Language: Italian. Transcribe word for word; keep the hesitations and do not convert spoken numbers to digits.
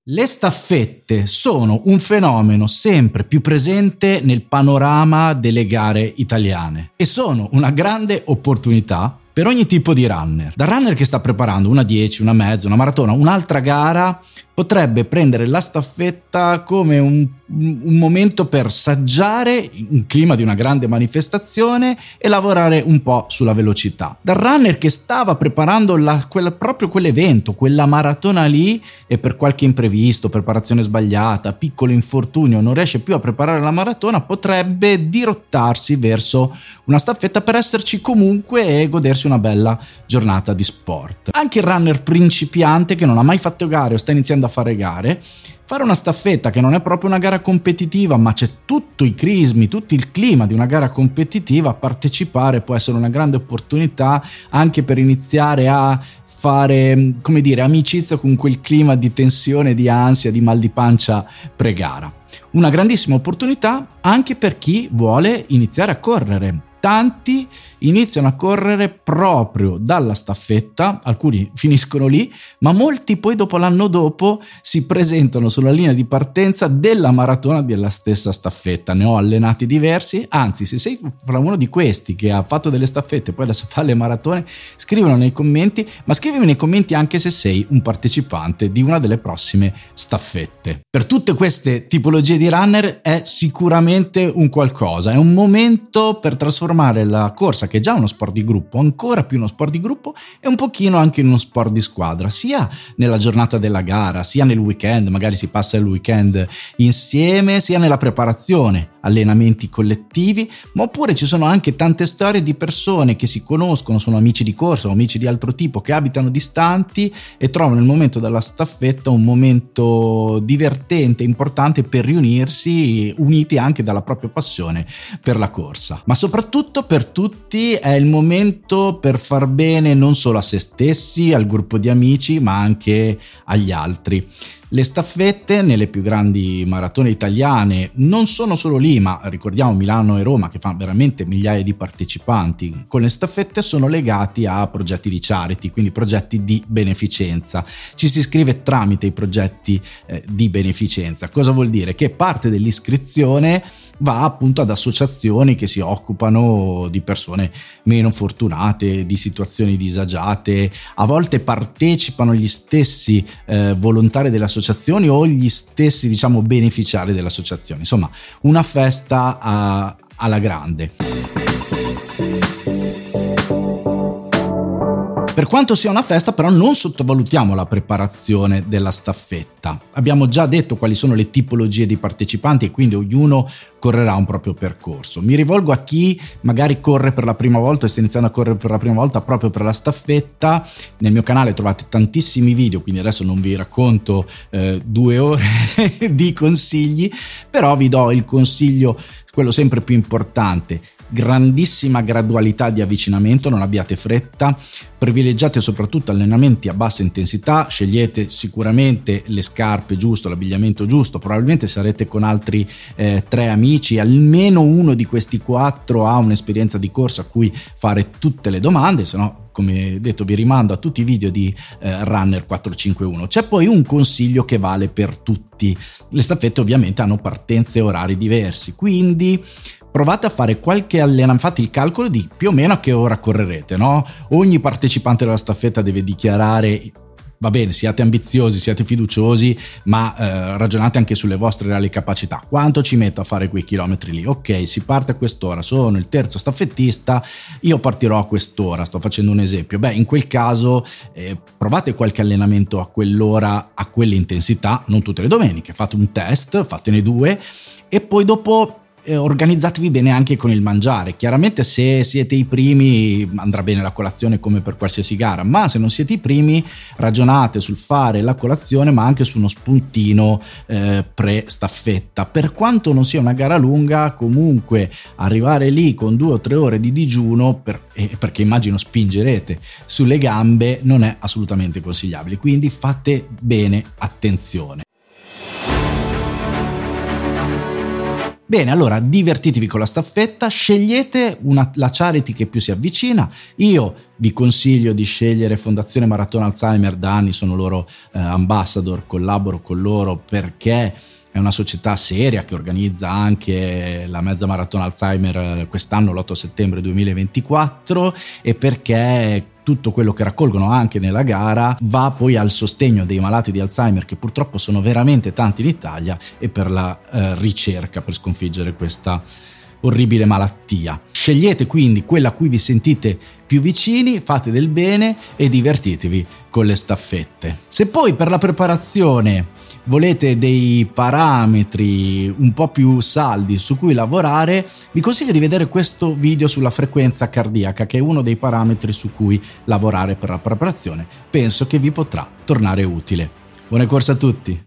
Le staffette sono un fenomeno sempre più presente nel panorama delle gare italiane e sono una grande opportunità per ogni tipo di runner. Da runner che sta preparando una dieci, una mezza, una maratona, un'altra gara, potrebbe prendere la staffetta come un, un momento per saggiare in clima di una grande manifestazione e lavorare un po' sulla velocità. Dal runner che stava preparando la, quella, proprio quell'evento, quella maratona lì, e per qualche imprevisto, preparazione sbagliata, piccolo infortunio, non riesce più a preparare la maratona, potrebbe dirottarsi verso una staffetta per esserci comunque e godersi una bella giornata di sport. Anche il runner principiante che non ha mai fatto gare o sta iniziando a fare gare, fare una staffetta che non è proprio una gara competitiva, ma c'è tutto i crismi, tutto il clima di una gara competitiva, partecipare può essere una grande opportunità anche per iniziare a fare, come dire, amicizia con quel clima di tensione, di ansia, di mal di pancia pre-gara. Una grandissima opportunità anche per chi vuole iniziare a correre. Tanti iniziano a correre proprio dalla staffetta, alcuni finiscono lì, ma molti poi dopo l'anno dopo si presentano sulla linea di partenza della maratona della stessa staffetta. Ne ho allenati diversi, anzi se sei fra uno di questi che ha fatto delle staffette e poi adesso fa le maratone, scrivilo nei commenti, ma scrivimi nei commenti anche se sei un partecipante di una delle prossime staffette. Per tutte queste tipologie di runner è sicuramente un qualcosa, è un momento per trasformare la corsa, che è già uno sport di gruppo, ancora più uno sport di gruppo e un pochino anche in uno sport di squadra, sia nella giornata della gara, sia nel weekend, magari si passa il weekend insieme, sia nella preparazione, allenamenti collettivi, ma oppure ci sono anche tante storie di persone che si conoscono, sono amici di corsa o amici di altro tipo che abitano distanti e trovano il momento della staffetta un momento divertente, importante per riunirsi, uniti anche dalla propria passione per la corsa. Ma soprattutto per tutti è il momento per far bene non solo a se stessi, al gruppo di amici, ma anche agli altri. Le staffette nelle più grandi maratone italiane non sono solo lì, ma ricordiamo Milano e Roma che fanno veramente migliaia di partecipanti. Con le staffette sono legati a progetti di charity, quindi progetti di beneficenza. Ci si iscrive tramite i progetti eh, di beneficenza. Cosa vuol dire? Che parte dell'iscrizione va appunto ad associazioni che si occupano di persone meno fortunate, di situazioni disagiate. A volte partecipano gli stessi eh, volontari delle associazioni o gli stessi, diciamo, beneficiari delle associazioni. Insomma, una festa a, alla grande. Per quanto sia una festa, però, non sottovalutiamo la preparazione della staffetta. Abbiamo già detto quali sono le tipologie di partecipanti e quindi ognuno correrà un proprio percorso. Mi rivolgo a chi magari corre per la prima volta e sta iniziando a correre per la prima volta proprio per la staffetta. Nel mio canale trovate tantissimi video, quindi adesso non vi racconto eh, due ore di consigli, però vi do il consiglio, quello sempre più importante: grandissima gradualità di avvicinamento, non abbiate fretta, privilegiate soprattutto allenamenti a bassa intensità, scegliete sicuramente le scarpe giusto, l'abbigliamento giusto, probabilmente sarete con altri eh, tre amici, almeno uno di questi quattro ha un'esperienza di corsa a cui fare tutte le domande, se no, come detto, vi rimando a tutti i video di eh, Runner quattrocentocinquantuno. C'è poi un consiglio che vale per tutti: le staffette ovviamente hanno partenze e orari diversi, quindi provate a fare qualche allenamento, fate il calcolo di più o meno a che ora correrete, no? Ogni partecipante della staffetta deve dichiarare, va bene, siate ambiziosi, siate fiduciosi, ma eh, ragionate anche sulle vostre reali capacità. Quanto ci metto a fare quei chilometri lì? Ok, si parte a quest'ora, sono il terzo staffettista, io partirò a quest'ora, sto facendo un esempio. Beh, in quel caso eh, provate qualche allenamento a quell'ora, a quell'intensità, non tutte le domeniche, fate un test, fatene due e poi dopo organizzatevi bene anche con il mangiare. Chiaramente se siete i primi andrà bene la colazione come per qualsiasi gara, ma se non siete i primi ragionate sul fare la colazione ma anche su uno spuntino eh, pre-staffetta. Per quanto non sia una gara lunga, comunque arrivare lì con due o tre ore di digiuno, per, eh, perché immagino spingerete sulle gambe, non è assolutamente consigliabile, quindi fate bene attenzione. Bene, allora divertitevi con la staffetta, scegliete una, la charity che più si avvicina. Io vi consiglio di scegliere Fondazione Maratona Alzheimer, da anni sono loro eh, ambassador, collaboro con loro perché è una società seria che organizza anche la mezza maratona Alzheimer quest'anno, l'otto settembre duemilaventiquattro, e perché tutto quello che raccolgono anche nella gara va poi al sostegno dei malati di Alzheimer, che purtroppo sono veramente tanti in Italia, e per la eh, ricerca per sconfiggere questa orribile malattia. Scegliete quindi quella a cui vi sentite più vicini, fate del bene e divertitevi con le staffette. Se poi per la preparazione volete dei parametri un po' più saldi su cui lavorare, vi consiglio di vedere questo video sulla frequenza cardiaca, che è uno dei parametri su cui lavorare per la preparazione. Penso che vi potrà tornare utile. Buone corse a tutti!